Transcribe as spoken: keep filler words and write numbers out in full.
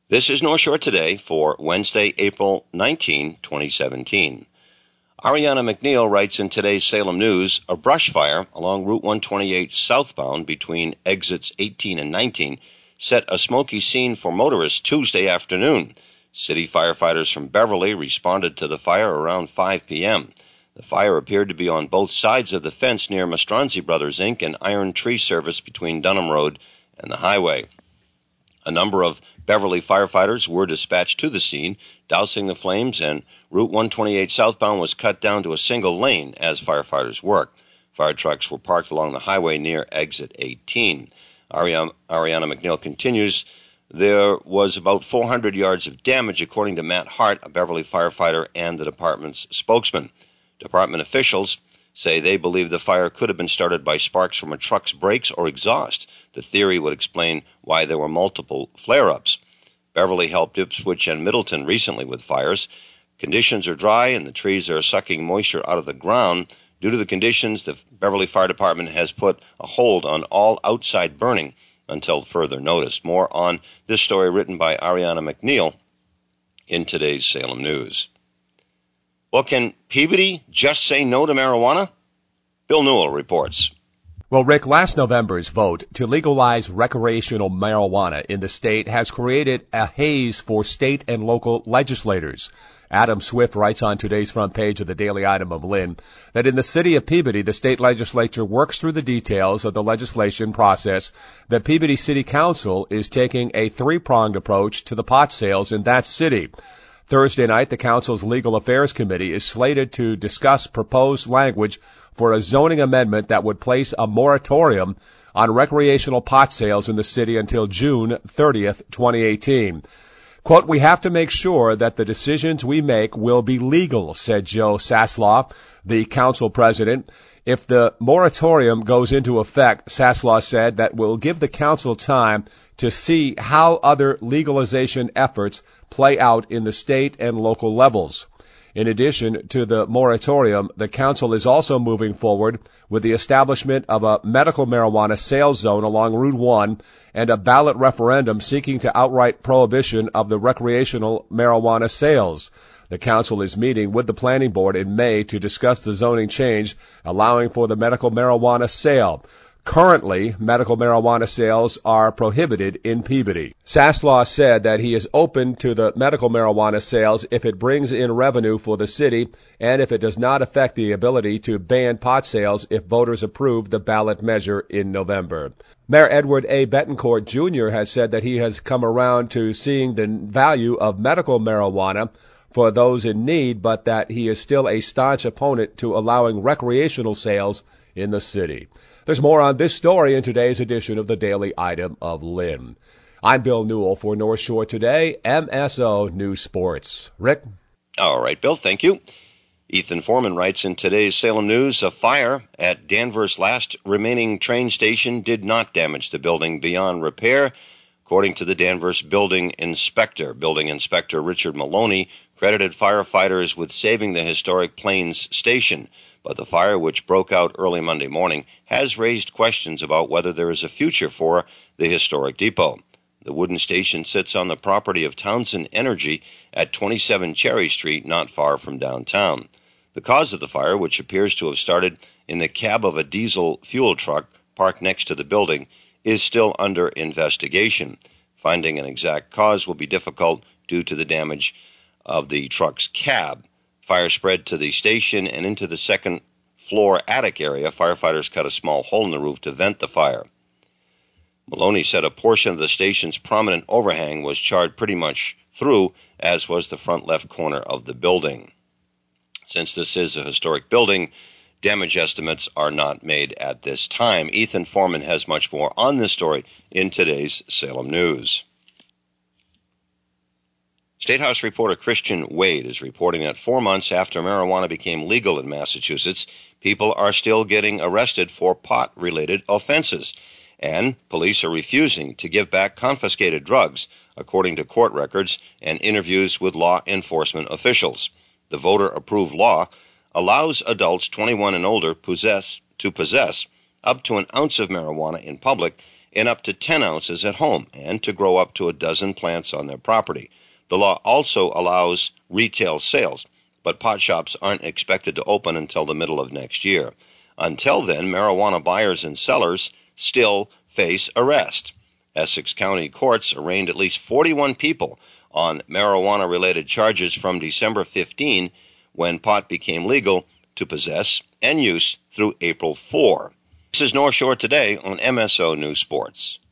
This is North Shore Today for Wednesday, April nineteenth, twenty seventeen. Ariana McNeil writes in today's Salem News, a brush fire along Route one twenty-eight southbound between exits eighteen and nineteen set a smoky scene for motorists Tuesday afternoon. City firefighters from Beverly responded to the fire around five p.m. The fire appeared to be on both sides of the fence near Mastronzi Brothers, Incorporated and Iron Tree Service between Dunham Road and the highway. A number of Beverly firefighters were dispatched to the scene, dousing the flames, and Route one twenty-eight southbound was cut down to a single lane as firefighters worked. Fire trucks were parked along the highway near exit eighteen. Ariana, Ariana McNeil continues, there was about four hundred yards of damage, according to Matt Hart, a Beverly firefighter and the department's spokesman. Department officials say they believe the fire could have been started by sparks from a truck's brakes or exhaust. The theory would explain why there were multiple flare-ups. Beverly helped Ipswich and Middleton recently with fires. Conditions are dry and the trees are sucking moisture out of the ground. Due to the conditions, the Beverly Fire Department has put a hold on all outside burning until further notice. More on this story written by Ariana McNeil in today's Salem News. Well, can Peabody just say no to marijuana? Bill Newell reports. Well, Rick, last November's vote to legalize recreational marijuana in the state has created a haze for state and local legislators. Adam Swift writes on today's front page of the Daily Item of Lynn that in the city of Peabody, the state legislature works through the details of the legislation process. The Peabody City Council is taking a three-pronged approach to the pot sales in that city. Thursday night, the council's Legal Affairs Committee is slated to discuss proposed language for a zoning amendment that would place a moratorium on recreational pot sales in the city until June thirtieth, twenty eighteen. Quote, we have to make sure that the decisions we make will be legal, said Joe Saslaw, the council president. If the moratorium goes into effect, Saslaw said, that will give the council time to see how other legalization efforts play out in the state and local levels. In addition to the moratorium, the council is also moving forward with the establishment of a medical marijuana sales zone along Route one and a ballot referendum seeking to outright prohibition of the recreational marijuana sales. The council is meeting with the planning board in May to discuss the zoning change allowing for the medical marijuana sale. Currently, medical marijuana sales are prohibited in Peabody. Saslaw said that he is open to the medical marijuana sales if it brings in revenue for the city and if it does not affect the ability to ban pot sales if voters approve the ballot measure in November. Mayor Edward A. Betancourt, Junior has said that he has come around to seeing the value of medical marijuana for those in need, but that he is still a staunch opponent to allowing recreational sales in the city. There's more on this story in today's edition of the Daily Item of Lynn. I'm Bill Newell for North Shore Today, M S O News Sports. Rick? All right, Bill, thank you. Ethan Foreman writes in today's Salem News, a fire at Danvers' last remaining train station did not damage the building beyond repair, according to the Danvers building inspector. Building inspector Richard Maloney credited firefighters with saving the historic Plains station. But the fire, which broke out early Monday morning, has raised questions about whether there is a future for the historic depot. The wooden station sits on the property of Townsend Energy at twenty-seven Cherry Street, not far from downtown. The cause of the fire, which appears to have started in the cab of a diesel fuel truck parked next to the building, is still under investigation. Finding an exact cause will be difficult due to the damage of the truck's cab. Fire spread to the station and into the second floor attic area. Firefighters cut a small hole in the roof to vent the fire. Maloney said a portion of the station's prominent overhang was charred pretty much through, as was the front left corner of the building. Since this is a historic building, damage estimates are not made at this time. Ethan Foreman has much more on this story in today's Salem News. State House reporter Christian Wade is reporting that four months after marijuana became legal in Massachusetts, people are still getting arrested for pot-related offenses, and police are refusing to give back confiscated drugs, according to court records and interviews with law enforcement officials. The voter-approved law allows adults twenty-one and older possess, to possess up to an ounce of marijuana in public in up to ten ounces at home and to grow up to a dozen plants on their property. The law also allows retail sales, but pot shops aren't expected to open until the middle of next year. Until then, marijuana buyers and sellers still face arrest. Essex County courts arraigned at least forty-one people on marijuana-related charges from December fifteenth, when pot became legal, to possess and use through April fourth. This is North Shore Today on M S O News Sports.